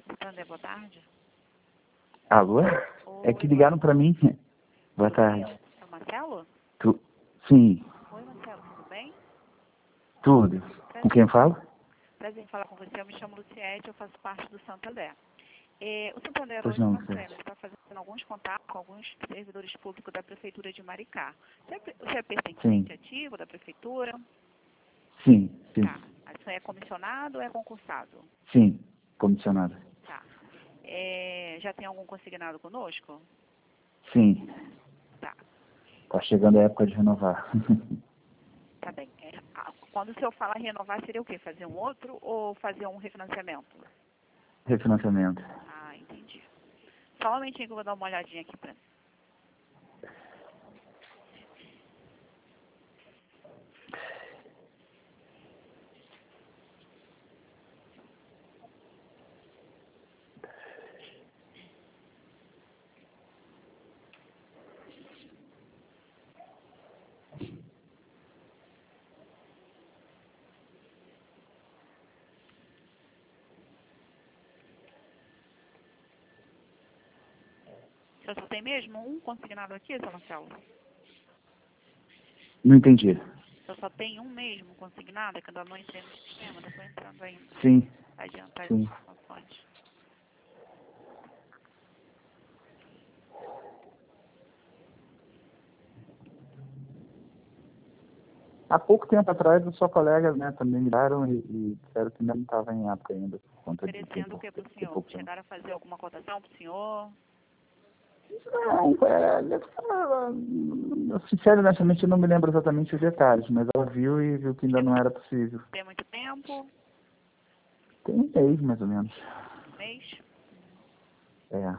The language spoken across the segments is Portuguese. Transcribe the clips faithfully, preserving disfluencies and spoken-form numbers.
Santander, boa tarde. Alô? Oi, É que ligaram para mim. Boa tarde. É o Marcelo? Tu... Sim, Oi, Marcelo, tudo bem? tudo. Com quem eu falo? Prazer em falar com você. Eu me chamo Luciete, eu faço parte do Santander. É, o Santander Pois hoje, não, Marcelo, Luciete. está fazendo alguns contatos com alguns servidores públicos da Prefeitura de Maricá. Você é, você é pertencente Sim. ativo da Prefeitura? Sim, sim, Tá. Você é comissionado ou é concursado? sim. Comissionado. Tá. É, já tem algum consignado conosco? Sim. Tá. Tá chegando a época de renovar. Tá bem. É, ah, quando o senhor fala renovar, seria o quê? Fazer um outro ou fazer um refinanciamento? Refinanciamento. Ah, entendi. Só um momentinho que eu vou dar uma olhadinha aqui pra mim. O senhor só tem mesmo um consignado aqui, seu Marcelo? Não entendi. O senhor só tem um mesmo consignado? É que eu ainda não entrei no sistema, ainda estou entrando ainda. Sim, Adiantar as sim. informações. Há pouco tempo atrás, a sua colega, né, também ligaram e, e disseram que ainda não estava em época ainda, por conta de Oferecendo o que para o ter senhor? pouco tempo. Chegaram a fazer alguma cotação para o senhor? Não, é, ela, sincero, honestamente, eu não me lembro exatamente os detalhes, mas ela viu e viu que ainda não era possível. Tem muito tempo? Tem um mês, mais ou menos. Um mês? É.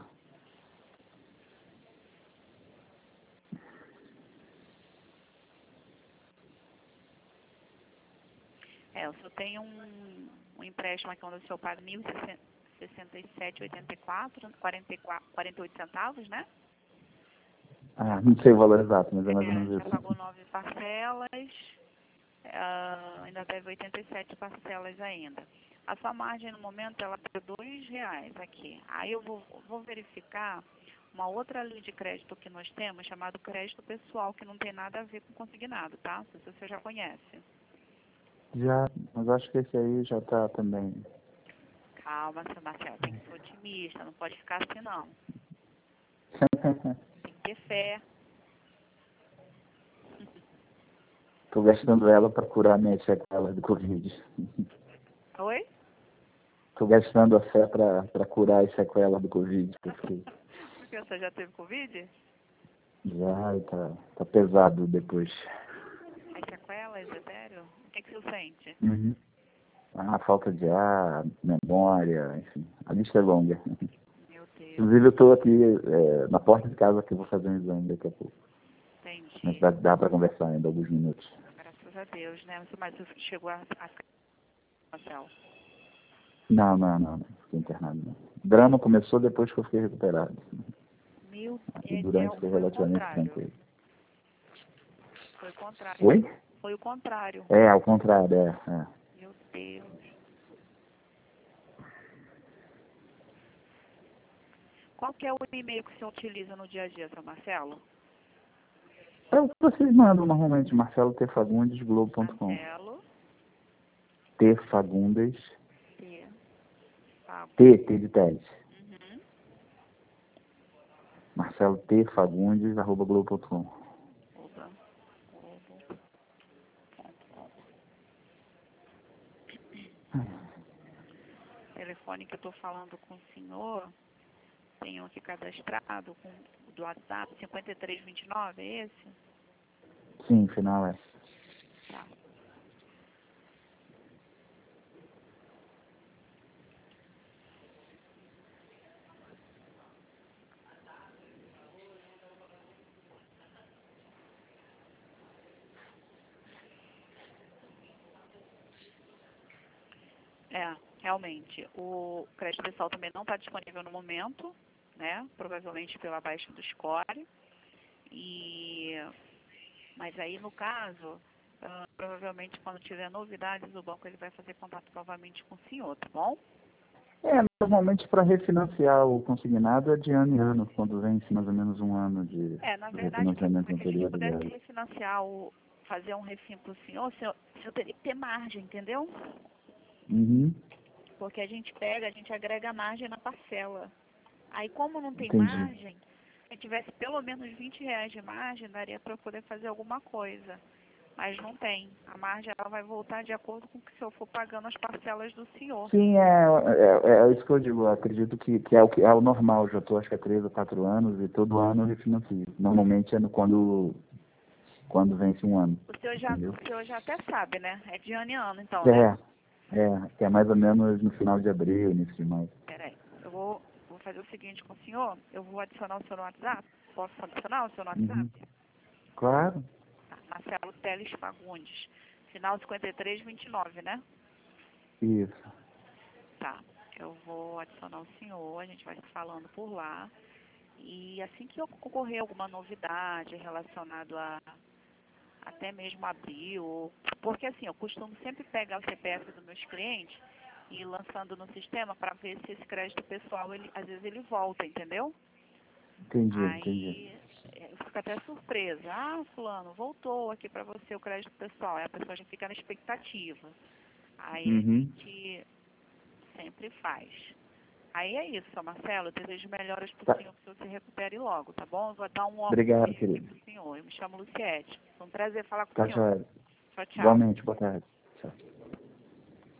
É, o senhor tem um, um empréstimo aqui onde o senhor paga mil e sessenta e sete vírgula oitenta e quatro, quarenta e quatro, quarenta e oito centavos, né? Ah, não sei o valor exato, mas é mais ou É, menos já pagou isso. nove parcelas, ah, ainda deve oitenta e sete parcelas ainda. A sua margem no momento ela é dois reais aqui. Aí eu vou, vou verificar uma outra linha de crédito que nós temos, chamado crédito pessoal, que não tem nada a ver com consignado, tá? Não sei se você já conhece. Já, mas acho que esse aí já está também. Calma, seu Marcelo, tem que ser otimista, não pode ficar assim não. Tem que ter fé. Estou gastando ela para curar minhas sequelas do Covid. Oi? Estou gastando a fé para curar as sequelas do Covid. Porque Porque você já teve Covid? já está tá pesado depois. As sequelas, é sério? O que, que você sente? Uhum. Ah, falta de ar, memória, enfim. A lista é longa. Meu Deus, Inclusive, eu estou aqui é, na porta de casa que eu vou fazer um exame daqui a pouco. Mas entendi. dá, dá para conversar ainda alguns minutos. Graças a Deus, né? Mas você chegou a, a Marcelo. Não, não, não. Não fiquei internado, não. O drama começou depois que eu fiquei recuperado. Meu, E é, é, durante foi foi o relativamente contrário. tranquilo. Foi o contrário. Oi? Foi o contrário. É, ao contrário, é. é. Meu Deus. Qual que é o e-mail que você utiliza no dia a dia, seu Marcelo? É o que vocês mandam normalmente, marcelo t fagundes globo ponto com. Marcelo T Fagundes, T. Tá. T, T de Tese. Uhum. Marcelo T Fagundes, arroba globo ponto com. Oba. Globo ponto com. O telefone que eu estou falando com o senhor, tenho aqui cadastrado com o do WhatsApp, cinquenta e três vinte e nove, é esse? Sim, final é. Tá. É, realmente. O crédito pessoal também não está disponível no momento, né? Provavelmente pela baixa do score. E, mas aí, no caso, ah, provavelmente quando tiver novidades, o banco ele vai fazer contato novamente com o senhor, tá bom? É, normalmente para refinanciar o consignado é de ano em ano, quando vence mais ou menos um ano de É, na do verdade, para refinanciamento que a gente anterior pudesse dela. refinanciar, o, fazer um refim para o senhor, o senhor, o senhor teria que ter margem, entendeu? Uhum, Porque a gente pega, a gente agrega margem na parcela. Aí, como não tem entendi. margem, se tivesse pelo menos vinte reais de margem, daria para poder fazer alguma coisa. Mas não tem. A margem ela vai voltar de acordo com o que o senhor for pagando as parcelas do senhor. Sim, é, é, é isso que eu digo. Eu acredito que, que, é o, que é o normal. Já estou acho que há três ou quatro anos e todo ano eu refinancio. Normalmente é no, quando, quando vence um ano. O senhor, já, Entendeu? o senhor já até sabe, né? É de ano em ano, então, né? É, é, que é mais ou menos no final de abril, início de maio. Peraí. Eu vou, vou fazer o seguinte com o senhor. Eu vou adicionar o senhor no WhatsApp. Posso adicionar o senhor no WhatsApp? Uhum. Claro, Tá. Marcelo Teles Fagundes. Final cinquenta e três vinte e nove, né? isso. Tá. Eu vou adicionar o senhor. A gente vai se falando por lá. E assim que ocorrer alguma novidade relacionada a até mesmo abril, porque assim, eu costumo sempre pegar o C P F dos meus clientes e ir lançando no sistema para ver se esse crédito pessoal, ele, às vezes ele volta, entendeu? Entendi, entendi. Aí eu fico até surpresa. Ah, fulano, voltou aqui para você o crédito pessoal. Aí a pessoa já fica na expectativa. Aí a Uhum. gente sempre faz. Aí é isso, seu Marcelo. Eu desejo melhoras pro Tá. senhor, que o senhor se recupere logo, tá bom? Eu vou dar um óculos Obrigado, aqui querido. pro senhor. Eu me chamo Luciete. Foi um prazer falar com o Tá senhor. joia. Tchau, tchau. Igualmente, boa tarde. Tchau.